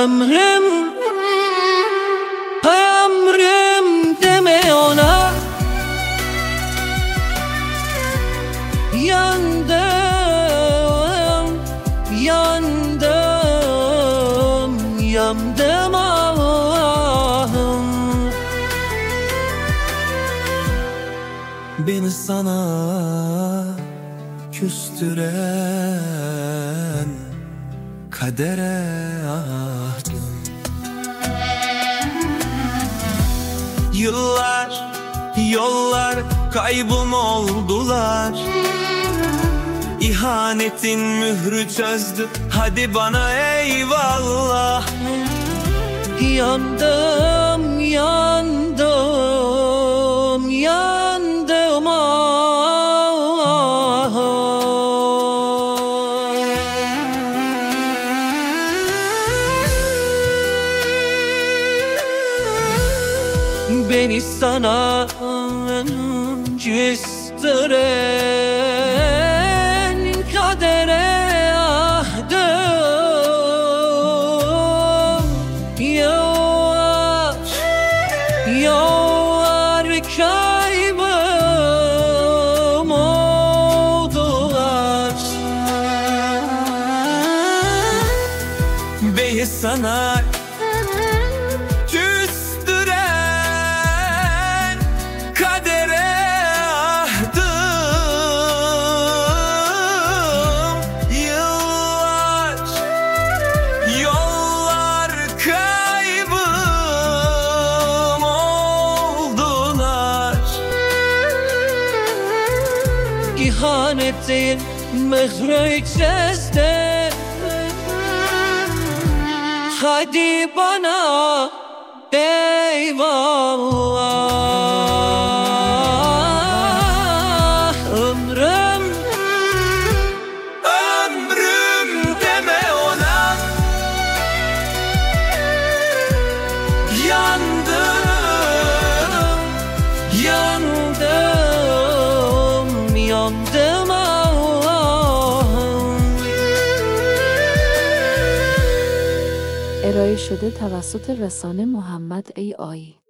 Ömrüm, ömrüm deme ona. Yandım, yandım, yandım Allah'ım. Beni sana küstüren kadere ahdım. Yıllar, yollar kaybım oldular. İhanetin mührü çözdü, hadi bana eyvallah. Yandım, yandım, yandım Beni sana küstüren kadere ahdım. Yollar, yollar kaybım oldular. Beni sana küstüren kadere ahdım. Yıllar, yollar kaybım oldular. İhanetin mührü çözdü, hadi bana eyvallah. Ömrüm, ömrüm deme ona. Yandım, yandım, yandım Allah'ım. ارائه شده توسط رسانه محمد ای آیی.